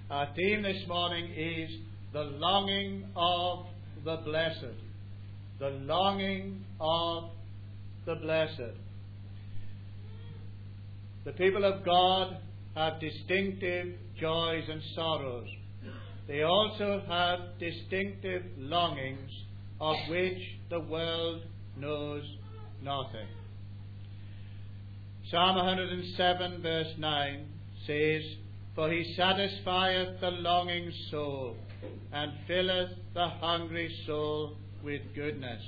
Our theme this morning is the longing of the blessed. The longing of the blessed. The people of God have distinctive joys and sorrows. They also have distinctive longings of which the world knows nothing. Psalm 107 verse 9 says, "For he satisfieth the longing soul, and filleth the hungry soul with goodness."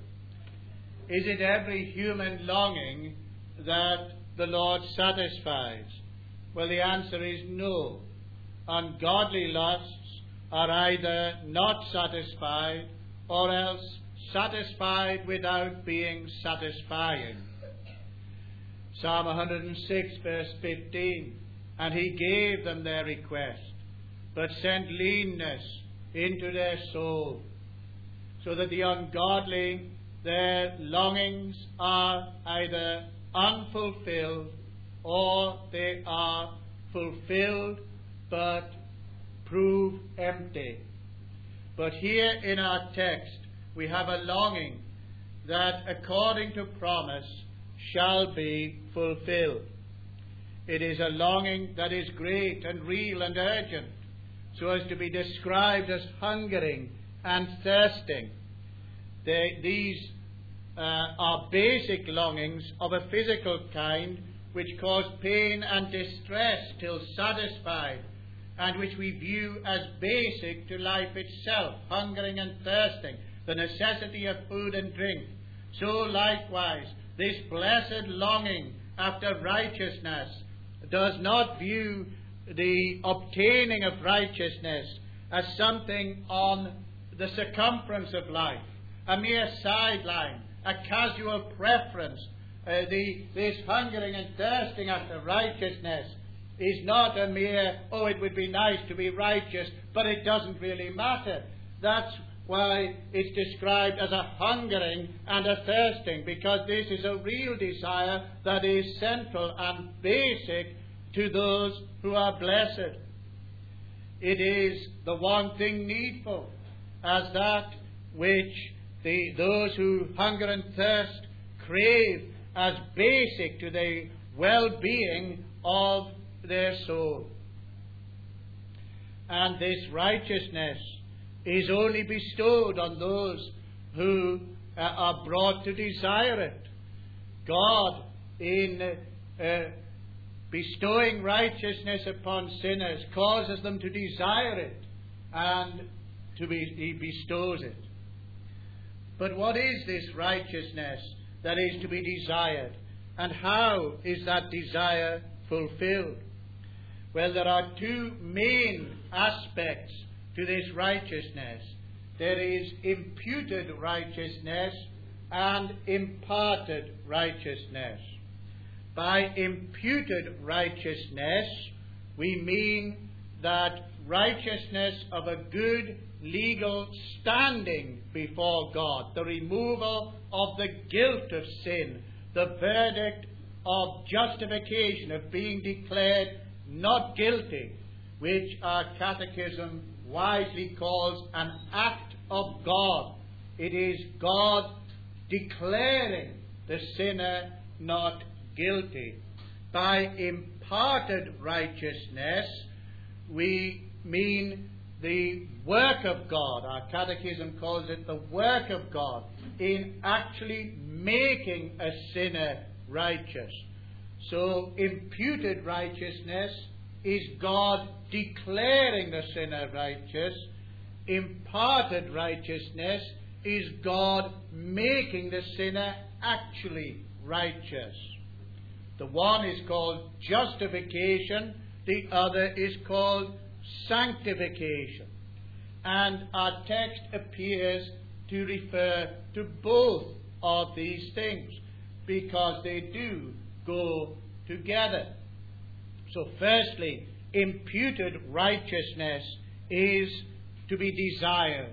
Is it every human longing that the Lord satisfies? Well, the answer is no. Ungodly lusts are either not satisfied or else satisfied without being satisfying. Psalm 106 verse 15, "And he gave them their request, but sent leanness into their soul," so that the ungodly, their longings are either unfulfilled or they are fulfilled but prove empty. But here in our text we have a longing that, according to promise, shall be fulfilled. It is a longing that is great and real and urgent, so as to be described as hungering and thirsting. These are basic longings of a physical kind, which cause pain and distress till satisfied, and which we view as basic to life itself, hungering and thirsting, the necessity of food and drink. So likewise, this blessed longing after righteousness does not view the obtaining of righteousness as something on the circumference of life, a mere sideline, a casual preference. This hungering and thirsting after righteousness is not a mere, it would be nice to be righteous, but it doesn't really matter. That's why it's described as a hungering and a thirsting, because this is a real desire that is central and basic to those who are blessed. It is the one thing needful, as that which those who hunger and thirst crave as basic to the well-being of their soul. And this righteousness is only bestowed on those who are brought to desire it. God, in bestowing righteousness upon sinners, causes them to desire it, and He bestows it. But what is this righteousness that is to be desired, and how is that desire fulfilled? Well, there are two main aspects to this righteousness. There is imputed righteousness and imparted righteousness. By imputed righteousness, we mean that righteousness of a good legal standing before God, the removal of the guilt of sin, the verdict of justification, of being declared not guilty, which our catechism wisely calls an act of God. It is God declaring the sinner not guilty. By imparted righteousness, we mean the work of God. Our catechism calls it the work of God in actually making a sinner righteous. So imputed righteousness is God declaring the sinner righteous. Imparted righteousness is God making the sinner actually righteous. The one is called justification, the other is called sanctification. And our text appears to refer to both of these things, because they do go together. So firstly, imputed righteousness is to be desired.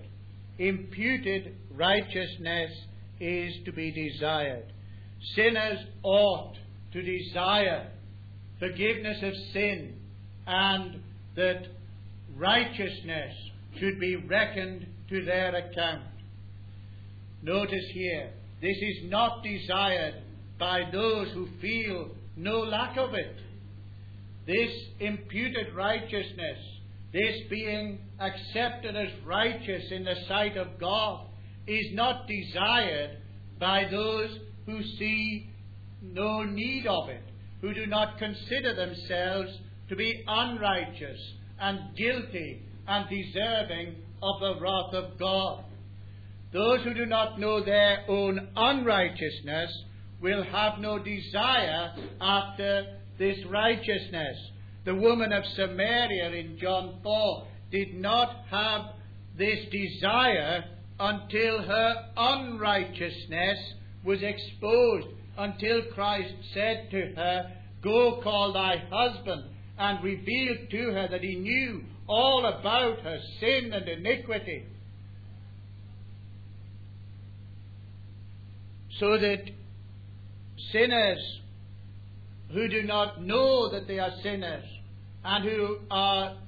Imputed righteousness is to be desired. Sinners ought to desire forgiveness of sin, and that righteousness should be reckoned to their account. Notice here, this is not desired by those who feel no lack of it. This imputed righteousness, this being accepted as righteous in the sight of God, is not desired by those who see no need of it, who do not consider themselves to be unrighteous and guilty and deserving of the wrath of God. Those who do not know their own unrighteousness will have no desire after this righteousness. The woman of Samaria in John 4 did not have this desire until her unrighteousness was exposed, until Christ said to her, "Go call thy husband," and revealed to her that he knew all about her sin and iniquity. So that sinners who do not know that they are sinners and who are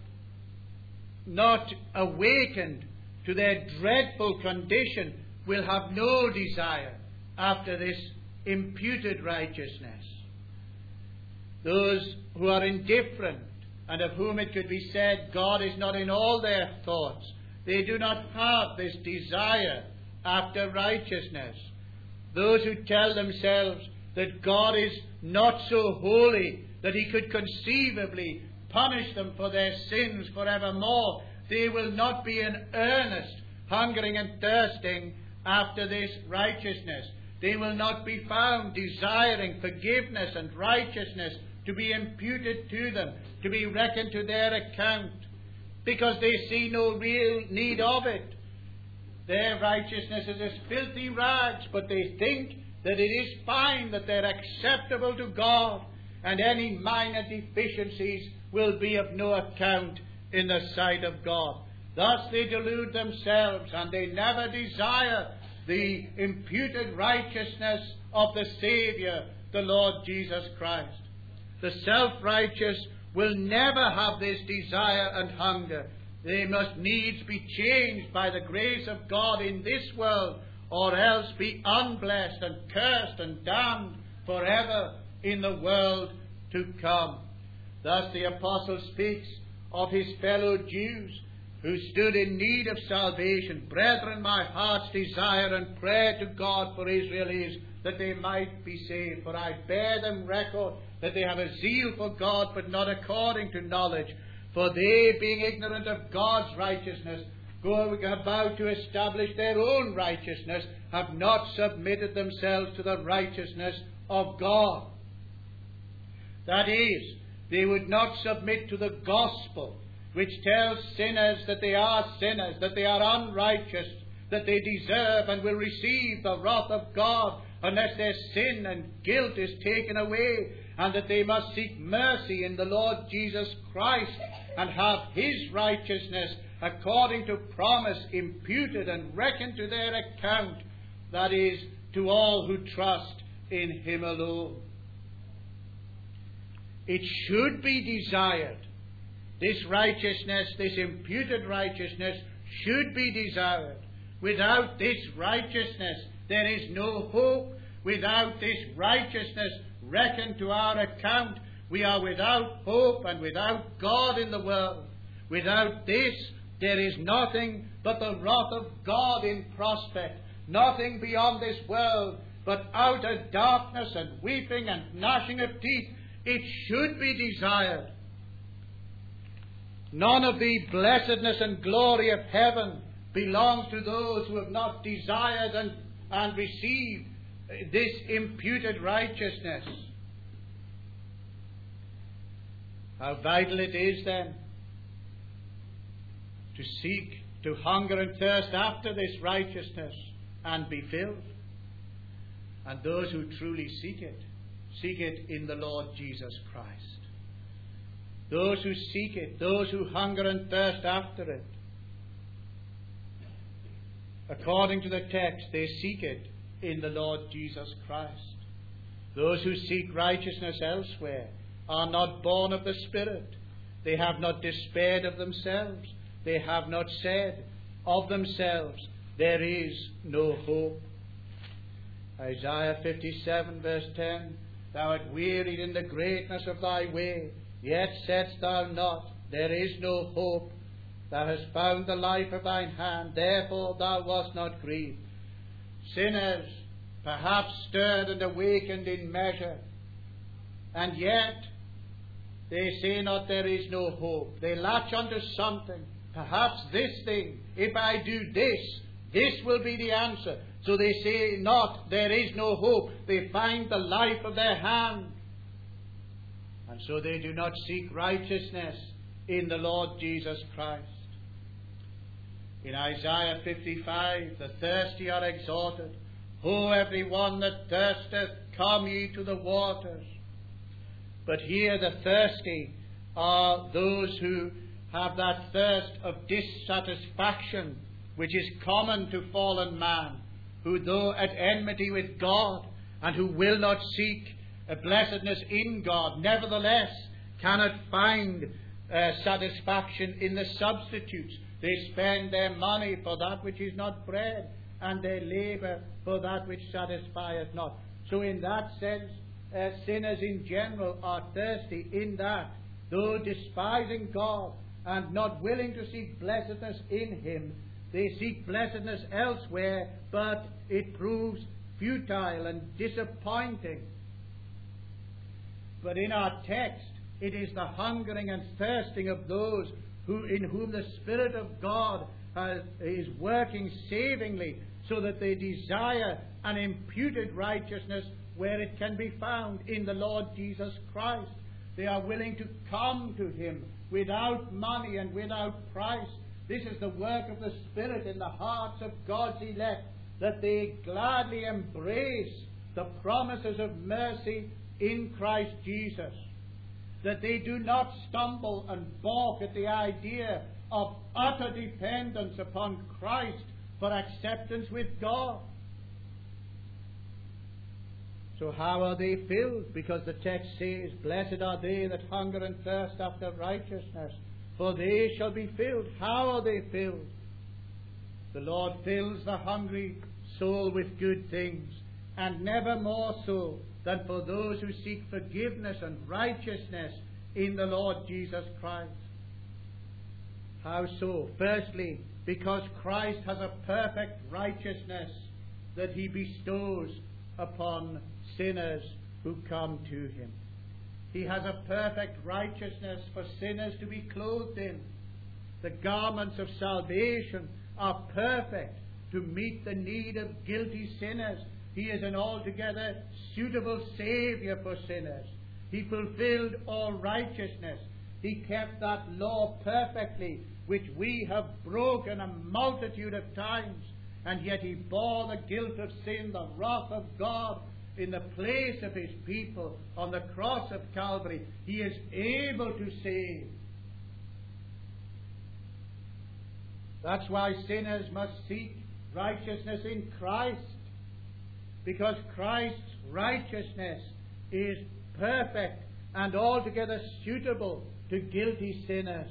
not awakened to their dreadful condition will have no desire after this imputed righteousness. Those who are indifferent and of whom it could be said God is not in all their thoughts, they do not have this desire after righteousness. Those who tell themselves that God is not so holy that he could conceivably punish them for their sins forevermore, they will not be in earnest hungering and thirsting after this righteousness. They will not be found desiring forgiveness and righteousness to be imputed to them, to be reckoned to their account, because they see no real need of it. Their righteousness is as filthy rags, but they think that it is fine, that they're acceptable to God, and any minor deficiencies will be of no account in the sight of God. Thus they delude themselves, and they never desire the imputed righteousness of the Saviour, the Lord Jesus Christ. The self-righteous will never have this desire and hunger. They must needs be changed by the grace of God in this world, or else be unblessed and cursed and damned forever in the world to come. Thus the apostle speaks of his fellow Jews who stood in need of salvation. "Brethren, my heart's desire and prayer to God for Israel is that they might be saved. For I bear them record that they have a zeal for God, but not according to knowledge. For they, being ignorant of God's righteousness, going about to establish their own righteousness, have not submitted themselves to the righteousness of God." That is, they would not submit to the gospel, which tells sinners that they are sinners, that they are unrighteous, that they deserve and will receive the wrath of God unless their sin and guilt is taken away, and that they must seek mercy in the Lord Jesus Christ and have his righteousness according to promise imputed and reckoned to their account, that is, to all who trust in him alone. It should be desired. This righteousness, this imputed righteousness, should be desired. Without this righteousness, there is no hope. Without this righteousness reckoned to our account, we are without hope and without God in the world. Without this, there is nothing but the wrath of God in prospect. Nothing beyond this world, but outer darkness and weeping and gnashing of teeth. It should be desired. None of the blessedness and glory of heaven belongs to those who have not desired and received this imputed righteousness. How vital it is then to seek, to hunger and thirst after this righteousness and be filled. And those who truly seek it in the Lord Jesus Christ. Those who seek it, those who hunger and thirst after it, according to the text, they seek it in the Lord Jesus Christ. Those who seek righteousness elsewhere are not born of the Spirit. They have not despaired of themselves. They have not said of themselves, there is no hope. Isaiah 57 verse 10, Thou art wearied in the greatness of thy way, yet saidst thou not, there is no hope. Thou hast found the life of thine hand, therefore thou wast not grieved. Sinners, perhaps stirred and awakened in measure, and yet they say not, there is no hope. They latch onto something, perhaps this thing. If I do this, this will be the answer. So they say not, there is no hope. They find the life of their hand. And so they do not seek righteousness in the Lord Jesus Christ. In Isaiah 55, the thirsty are exhorted, Ho, every one that thirsteth, come ye to the waters. But here the thirsty are those who have that thirst of dissatisfaction which is common to fallen man, who though at enmity with God, and who will not seek a blessedness in God, nevertheless cannot find satisfaction in the substitutes. They spend their money for that which is not bread, and they labour for that which satisfieth not. So in that sense, sinners in general are thirsty in that, though despising God and not willing to seek blessedness in Him, they seek blessedness elsewhere, but it proves futile and disappointing. But in our text, it is the hungering and thirsting of those in whom the Spirit of God is working savingly, so that they desire an imputed righteousness where it can be found in the Lord Jesus Christ. They are willing to come to Him without money and without price. This is the work of the Spirit in the hearts of God's elect, that they gladly embrace the promises of mercy in Christ Jesus, that they do not stumble and balk at the idea of utter dependence upon Christ for acceptance with God. So how are they filled? Because the text says, Blessed are they that hunger and thirst after righteousness, for they shall be filled. How are they filled? The Lord fills the hungry soul with good things, and never more so than for those who seek forgiveness and righteousness in the Lord Jesus Christ. How so? Firstly, because Christ has a perfect righteousness that He bestows upon sinners who come to Him. He has a perfect righteousness for sinners to be clothed in. The garments of salvation are perfect to meet the need of guilty sinners. He is an altogether suitable Saviour for sinners. He fulfilled all righteousness. He kept that law perfectly, which we have broken a multitude of times. And yet He bore the guilt of sin, the wrath of God, in the place of His people on the cross of Calvary. He is able to save. That's why sinners must seek righteousness in Christ, because Christ's righteousness is perfect and altogether suitable to guilty sinners.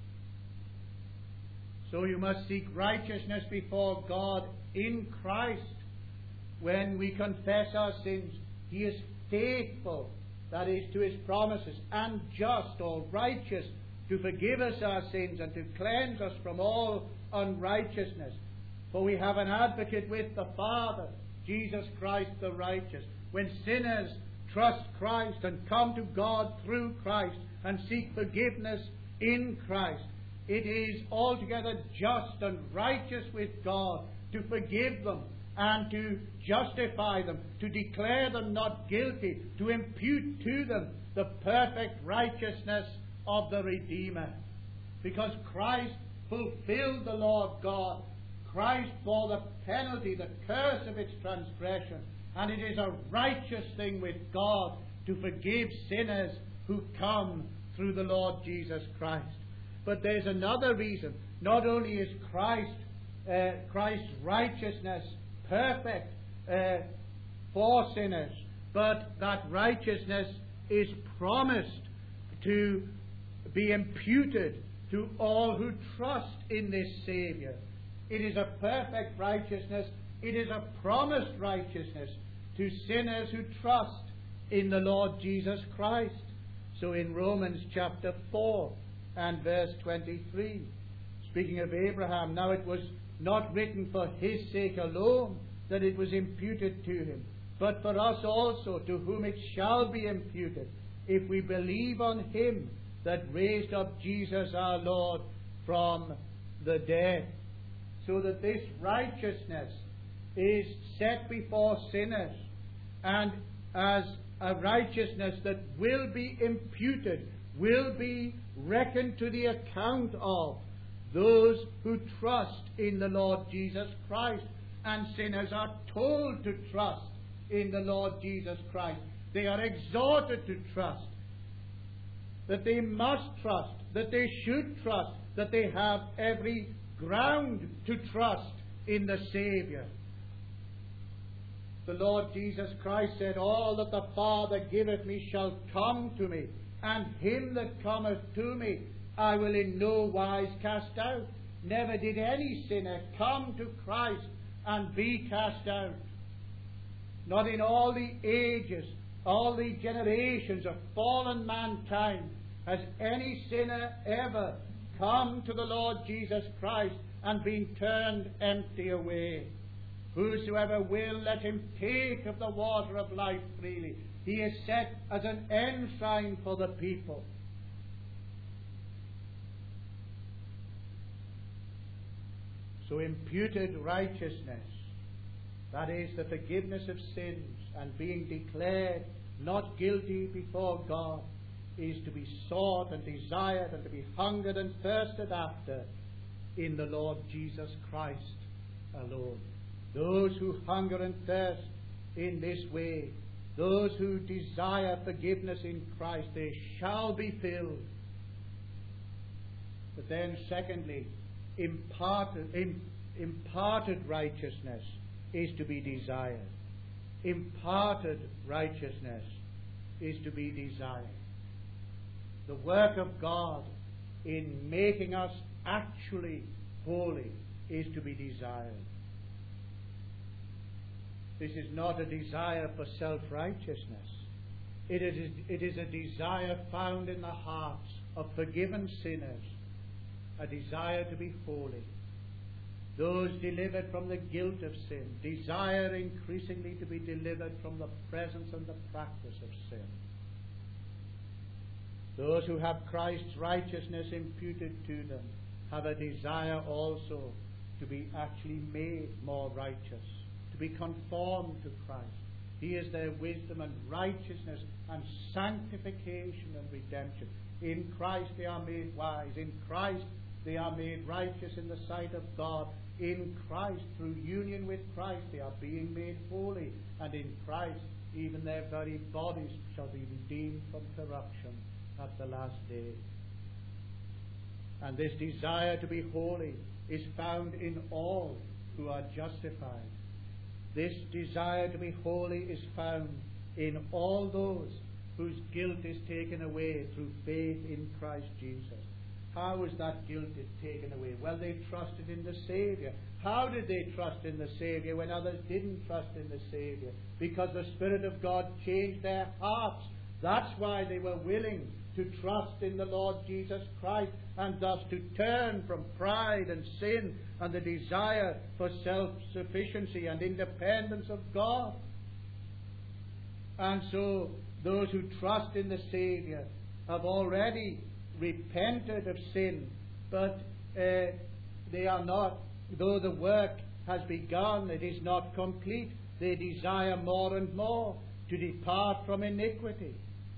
So you must seek righteousness before God in Christ. When we confess our sins, He is faithful, that is, to His promises, and just or righteous, to forgive us our sins and to cleanse us from all unrighteousness. For we have an advocate with the Father, Jesus Christ the righteous. When sinners trust Christ and come to God through Christ and seek forgiveness in Christ, it is altogether just and righteous with God to forgive them and to justify them, to declare them not guilty, to impute to them the perfect righteousness of the Redeemer. Because Christ fulfilled the law of God. Christ bore the penalty, the curse of its transgression. And it is a righteous thing with God to forgive sinners who come through the Lord Jesus Christ. But there's another reason. Not only is Christ's righteousness perfect for sinners, but that righteousness is promised to be imputed to all who trust in this Saviour. It is a perfect righteousness. It is a promised righteousness to sinners who trust in the Lord Jesus Christ. So in Romans chapter 4 and verse 23, speaking of Abraham, now it was not written for his sake alone that it was imputed to him, but for us also, to whom it shall be imputed, if we believe on him that raised up Jesus our Lord from the dead. So that this righteousness is set before sinners, and as a righteousness that will be imputed, will be reckoned to the account of those who trust in the Lord Jesus Christ. And sinners are told to trust in the Lord Jesus Christ. They are exhorted to trust, that they must trust, that they should trust, that they have every ground to trust in the Saviour. The Lord Jesus Christ said, all that the Father giveth me shall come to me, and him that cometh to me I will in no wise cast out. Never did any sinner come to Christ and be cast out. Not in all the ages, all the generations of fallen mankind has any sinner ever come to the Lord Jesus Christ and been turned empty away. Whosoever will, let him take of the water of life freely. He is set as an ensign for the people. So imputed righteousness, that is the forgiveness of sins and being declared not guilty before God, is to be sought and desired and to be hungered and thirsted after in the Lord Jesus Christ alone. Those who hunger and thirst in this way, those who desire forgiveness in Christ, they shall be filled. But then secondly, imparted righteousness is to be desired. Imparted righteousness is to be desired. The work of God in making us actually holy is to be desired. This is not a desire for self-righteousness. It is a desire found in the hearts of forgiven sinners, a desire to be holy. Those delivered from the guilt of sin desire increasingly to be delivered from the presence and the practice of sin. Those who have Christ's righteousness imputed to them have a desire also to be actually made more righteous, to be conformed to Christ. He is their wisdom and righteousness and sanctification and redemption. In Christ they are made wise. In Christ they are made righteous in the sight of God. In Christ, through union with Christ, they are being made holy. And in Christ, even their very bodies shall be redeemed from corruption at the last day. And this desire to be holy is found in all who are justified. This desire to be holy is found in all those whose guilt is taken away through faith in Christ Jesus. How is that guilt taken away? Well, they trusted in the Saviour. How did they trust in the Saviour when others didn't trust in the Saviour? Because the Spirit of God changed their hearts. That's why they were willing to trust in the Lord Jesus Christ, and thus to turn from pride and sin and the desire for self-sufficiency and independence of God. And so those who trust in the Saviour have already repented of sin, but they are not, though the work has begun, it is not complete. They desire more and more to depart from iniquity.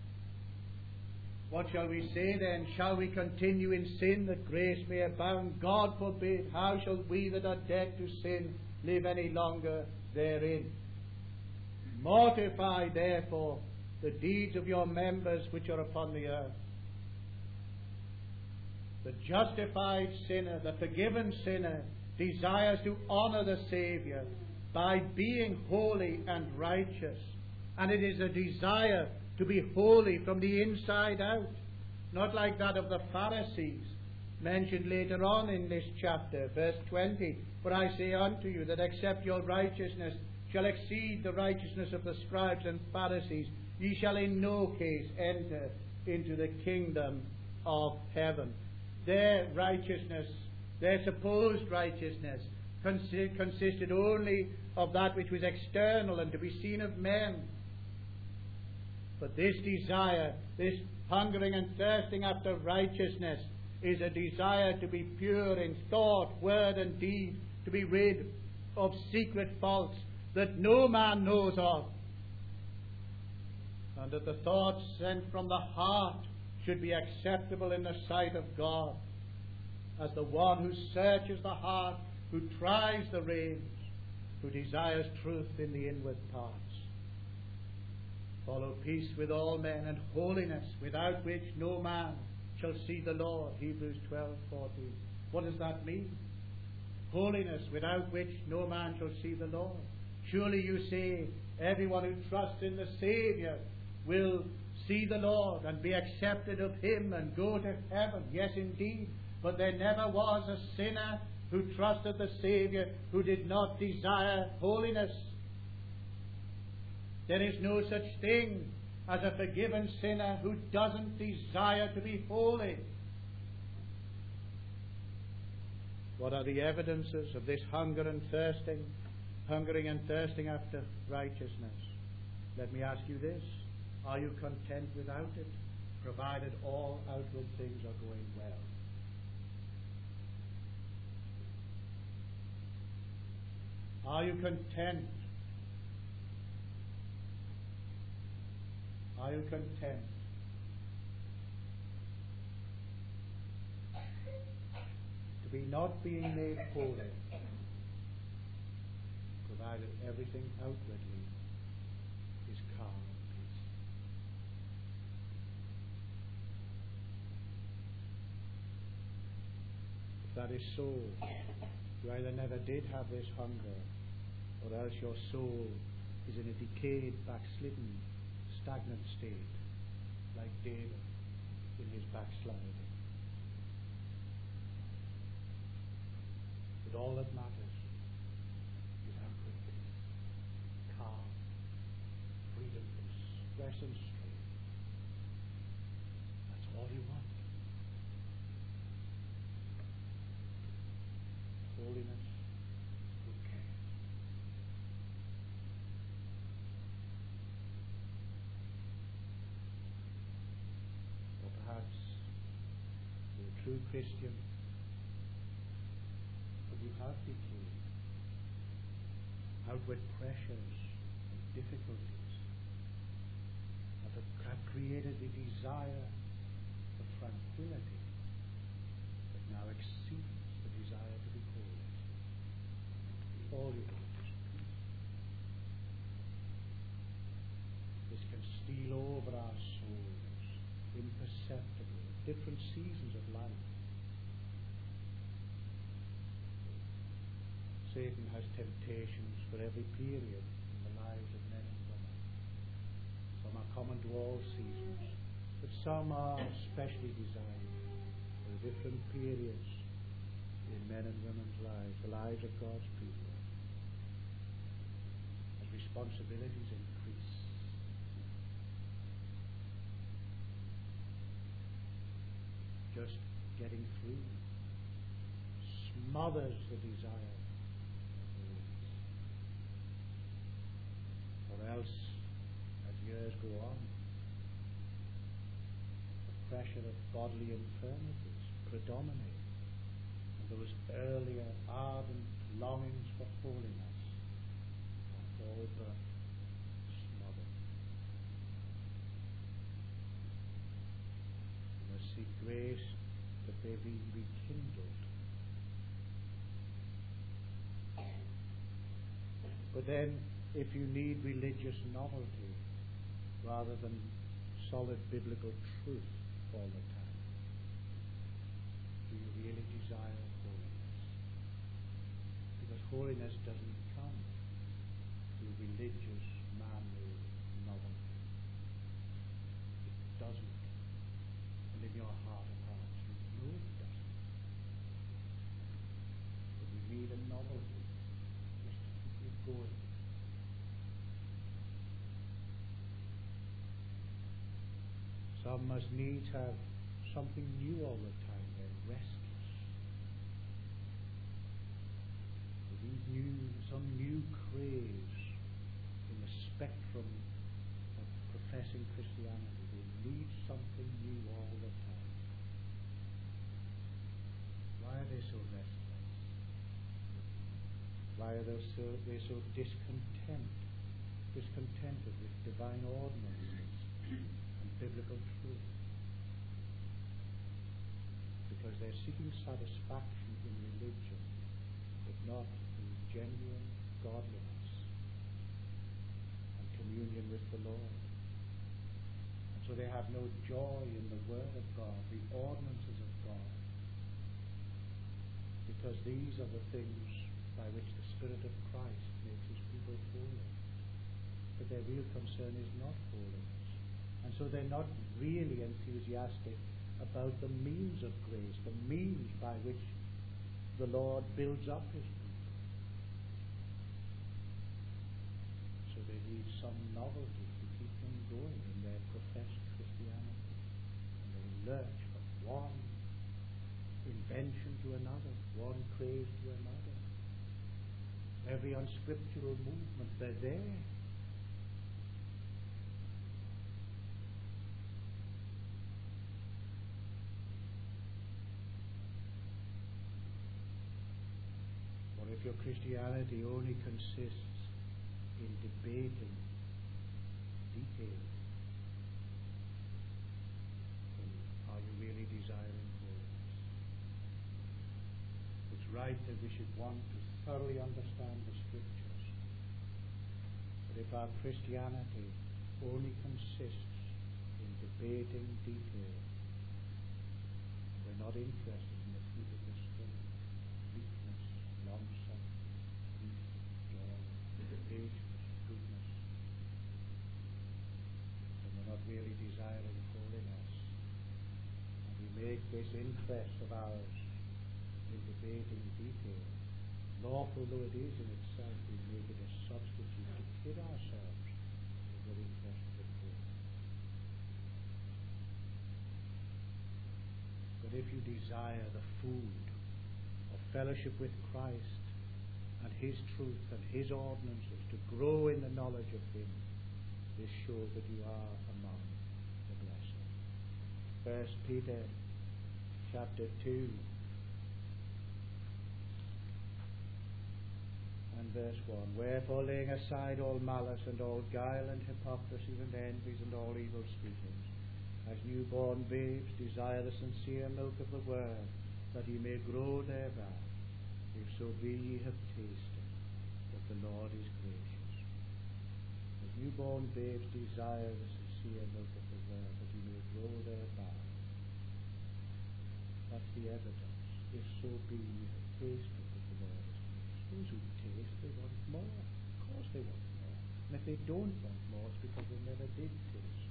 What shall we say then? Shall we continue in sin that grace may abound? God forbid. How shall we that are dead to sin live any longer therein? Mortify therefore the deeds of your members which are upon the earth. The justified sinner, the forgiven sinner, desires to honour the Saviour by being holy and righteous. And it is a desire to be holy from the inside out. not like that of the Pharisees, mentioned later on in this chapter, verse 20. For I say unto you that except your righteousness shall exceed the righteousness of the scribes and Pharisees, ye shall in no case enter into the kingdom of heaven. Their righteousness, their supposed righteousness, consisted only of that which was external and to be seen of men. But this desire, this hungering and thirsting after righteousness, is a desire to be pure in thought, word, and deed, to be rid of secret faults that no man knows of, and that the thoughts sent from the heart should be acceptable in the sight of God, as the one who searches the heart, who tries the reins, who desires truth in the inward parts. Follow peace with all men and holiness, without which no man shall see the Lord. Hebrews 12:14. What does that mean? Holiness, without which no man shall see the Lord. Surely you say, everyone who trusts in the Saviour will see the Lord and be accepted of Him and go to heaven. Yes, indeed. But there never was a sinner who trusted the Saviour who did not desire holiness. There is no such thing as a forgiven sinner who doesn't desire to be holy. What are the evidences of this hungering and thirsting after righteousness? Let me ask you this. Are you content without it, provided all outward things are going well? Are you content? Are you content to be not being made holy, provided everything outwardly is calm and peace? If that is so, you either never did have this hunger, or else your soul is in a decayed, backslidden, stagnant state, like David in his backsliding. But all that matters is outward peace, calm, freedom from stress and strain. That's all you want. Holiness, good care. Or perhaps you're a true Christian, but you have decayed. Outward pressures and difficulties have created the desire for tranquility that now exceeds the desire to be holy. All you want is peace. This can steal over our souls imperceptibly at different seasons of life. Satan has temptations for every period in the lives of men and women. Some are common to all seasons, but some are specially designed for different periods in men and women's lives, the lives of God's people. As responsibilities increase, just getting through smothers the desire. Or else, as years go on, the pressure of bodily infirmities predominate, and those earlier ardent longings for holiness are all but smothered. You must seek grace that they be rekindled. But then, if you need religious novelty rather than solid biblical truth all the time, do you really desire holiness? Because holiness doesn't come through religious, man-made novelty. It doesn't. And in your need a novelty just to keep you going. Some must needs have something new all the time. They're restless. Some new craze in the spectrum of professing Christianity. They need something new all the time. Why are they so restless? Why are they so discontented with divine ordinances and biblical truth? Because they're seeking satisfaction in religion, but not in genuine godliness and communion with the Lord. And so they have no joy in the Word of God, the ordinances of God, because these are the things by which the Spirit of Christ makes His people holy. But their real concern is not holiness. And so they're not really enthusiastic about the means of grace, the means by which the Lord builds up His people. So they need some novelty to keep them going in their professed Christianity. And they lurch from one invention to another, one craze to another. Every unscriptural movement, they're there. Or if your Christianity only consists in debating details, then are you really desiring holiness? It's right that we should want to thoroughly understand the Scriptures. But if our Christianity only consists in debating details, we're not interested in the fruit of the Spirit: meekness, long-suffering, peace, joy, patience, goodness. And we're not really desiring holiness. And we make this interest of ours in debating details, lawful though it is in itself, we make it a substitute to kid ourselves that we're interested in holiness. But if you desire the food of fellowship with Christ and His truth and His ordinances, to grow in the knowledge of Him, this shows that you are among the blessed. 1 Peter chapter 2 and verse 1. Wherefore, laying aside all malice and all guile and hypocrisy and envies and all evil speakings, as newborn babes desire the sincere milk of the word, that ye may grow thereby, if so be ye have tasted that the Lord is gracious. As newborn babes desire the sincere milk of the word, that ye may grow thereby. That's the evidence. If so be ye have tasted that the Lord is gracious. Those who taste, they want more. Of course they want more. And if they don't want more, it's because they never did taste.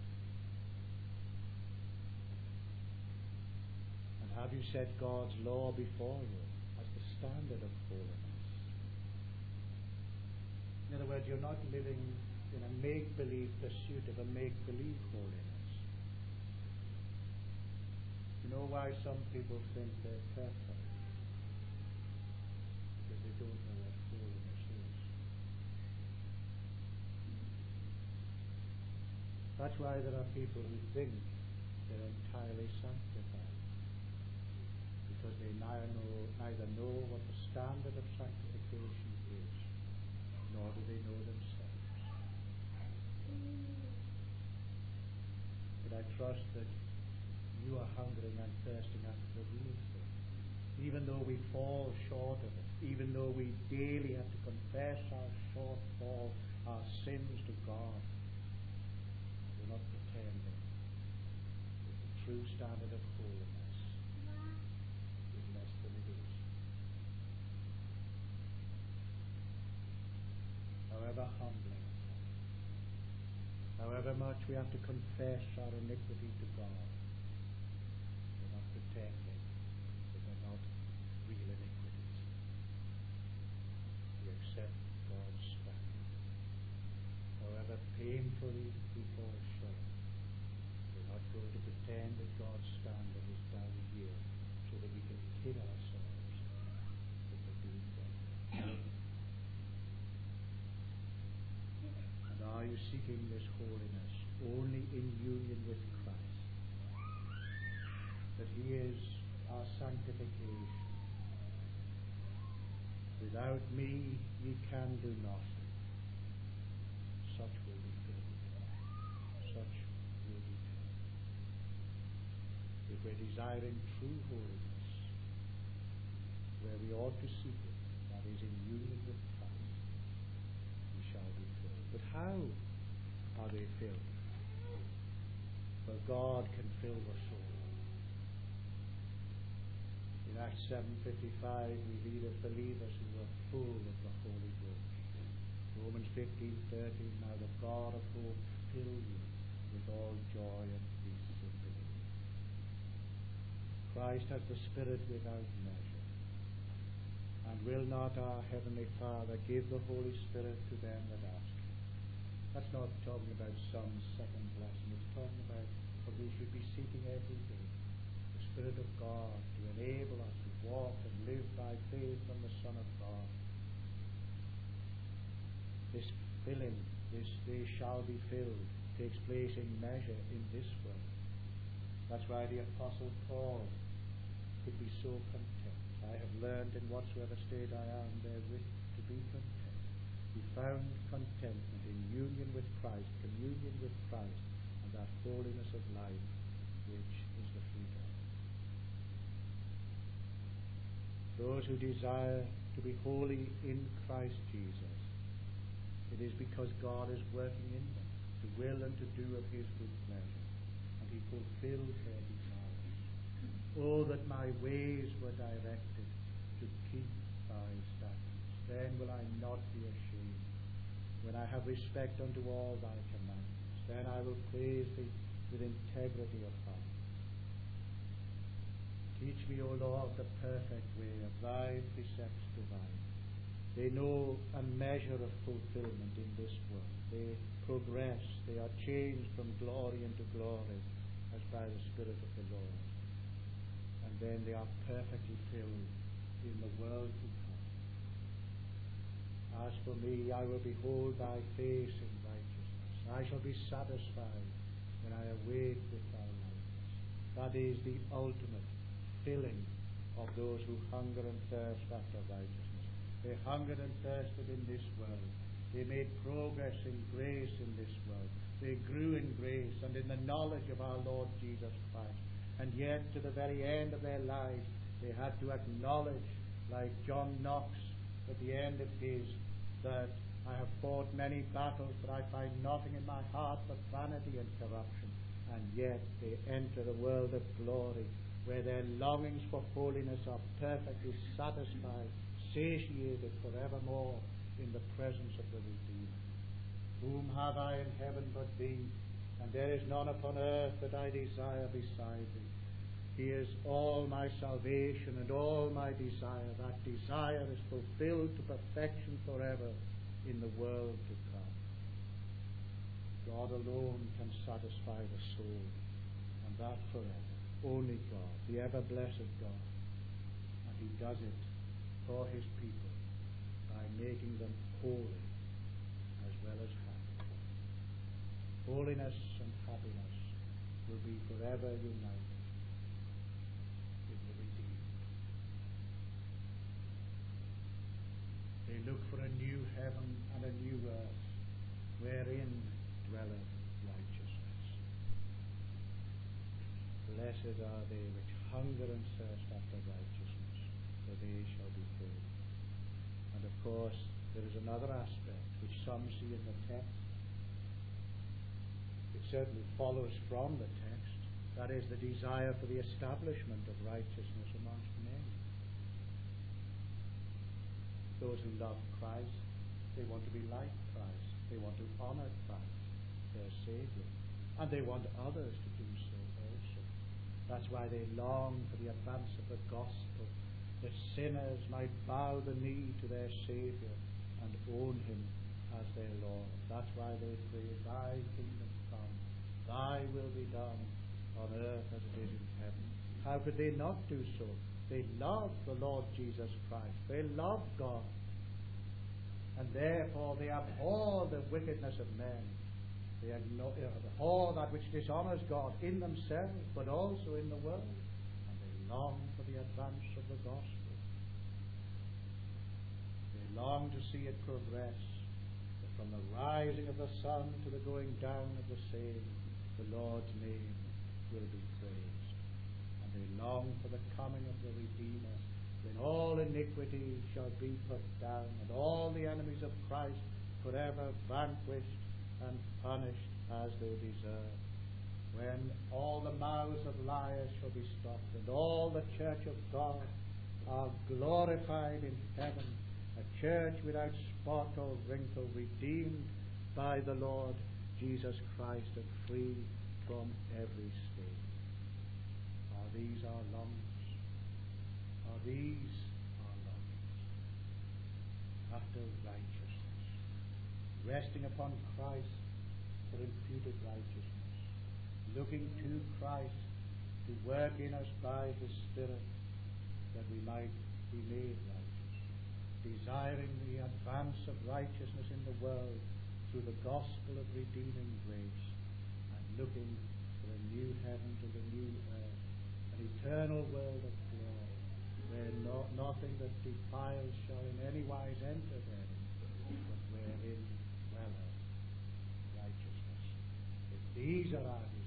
And have you set God's law before you as the standard of holiness? In other words, you're not living in a make-believe pursuit of a make-believe holiness. You know why some people think they're perfect? Because they don't know what holiness is. That's why there are people who think they're entirely sanctified, because they neither know what the standard of sanctification is, nor do they know themselves. But I trust that you are hungering and thirsting after the real thing. Even though we fall short of it, even though we daily have to confess our shortfall, our sins to God, we're not pretending that the true standard of holiness is less than it is. However humbling, however much we have to confess our iniquity to God, we're not pretending that they're not real iniquities. painfully before His throne. We're not going to pretend that God's standard is down here so that we can kid ourselves that we're doing better. And are you seeking this holiness only in union with Christ? That He is our sanctification. Without me ye can do nothing. Such will be filled. Such will be filled. If we're desiring true holiness, where we ought to seek it, that is in union with Christ, we shall be filled. But how are they filled? Well, God can fill the soul. In Acts 7:55 we read of believers who were full of the Holy Ghost. Romans 15:13, now the God of hope fill you with all joy and peace in believing. Christ has the Spirit without measure. And will not our Heavenly Father give the Holy Spirit to them that ask Him? That's not talking about some second blessing. It's talking about what we should be seeking every day. The Spirit of God to enable us to walk and live by faith on the Son of God. This filling, this they shall be filled, takes place in measure in this world. That's why the Apostle Paul could be so content. I have learned in whatsoever state I am therewith to be content. He found contentment in union with Christ, communion with Christ, and that holiness of life which is the fruit of it. Those who desire to be holy in Christ Jesus, it is because God is working in them to will and to do of His good pleasure, and He fulfills their desires. Oh, that my ways were directed to keep Thy statutes. Then will I not be ashamed. When I have respect unto all Thy commandments, then I will praise Thee with integrity of heart. Teach me, O Lord, the perfect way of Thy precepts divine. They know a measure of fulfillment in this world. They progress. They are changed from glory into glory as by the Spirit of the Lord. And then they are perfectly filled in the world to come. As for me, I will behold Thy face in righteousness. I shall be satisfied when I awake with Thy likeness. That is the ultimate filling of those who hunger and thirst after righteousness. They hungered and thirsted in this world. They made progress in grace in this world. They grew in grace and in the knowledge of our Lord Jesus Christ. And yet, to the very end of their lives, they had to acknowledge, like John Knox at the end of his, that I have fought many battles, but I find nothing in my heart but vanity and corruption. And yet they enter the world of glory, where their longings for holiness are perfectly satisfied, satiated forevermore in the presence of the Redeemer. Whom have I in heaven but Thee? And there is none upon earth that I desire beside Thee. He is all my salvation and all my desire. That desire is fulfilled to perfection forever in the world to come. God alone can satisfy the soul, and that forever. Only God, the ever-blessed God. And He does it for His people by making them holy as well as happy. Holiness and happiness will be forever united in the redeemed. They look for a new heaven and a new earth wherein dwelleth righteousness. Blessed are they which hunger and thirst after righteousness, for they shall be filled. And of course, there is another aspect which some see in the text. It certainly follows from the text. That is the desire for the establishment of righteousness amongst men. Those who love Christ, they want to be like Christ. They want to honor Christ, their Savior. And they want others to do so also. That's why they long for the advance of the gospel, that sinners might bow the knee to their Savior and own Him as their Lord. That's why they pray, Thy kingdom come, Thy will be done on earth as it is in heaven. How could they not do so? They love the Lord Jesus Christ. They love God. And therefore they abhor the wickedness of men. They abhor that which dishonors God in themselves, but also in the world. And they long for the advance of the gospel. They long to see it progress. That from the rising of the sun to the going down of the same, the Lord's name will be praised. And they long for the coming of the Redeemer, when all iniquity shall be put down, and all the enemies of Christ forever vanquished and punished as they deserve. When all the mouths of liars shall be stopped, and all the church of God are glorified in heaven, a church without spot or wrinkle, redeemed by the Lord Jesus Christ and free from every stain. Are these our longings? Are these our longings? After righteousness, resting upon Christ for imputed righteousness, looking to Christ to work in us by His Spirit that we might be made righteous, desiring the advance of righteousness in the world through the gospel of redeeming grace, and looking for a new heaven and a new earth, an eternal world of glory, where nothing that defiles shall in any wise enter therein, but wherein dwelleth righteousness. If these are our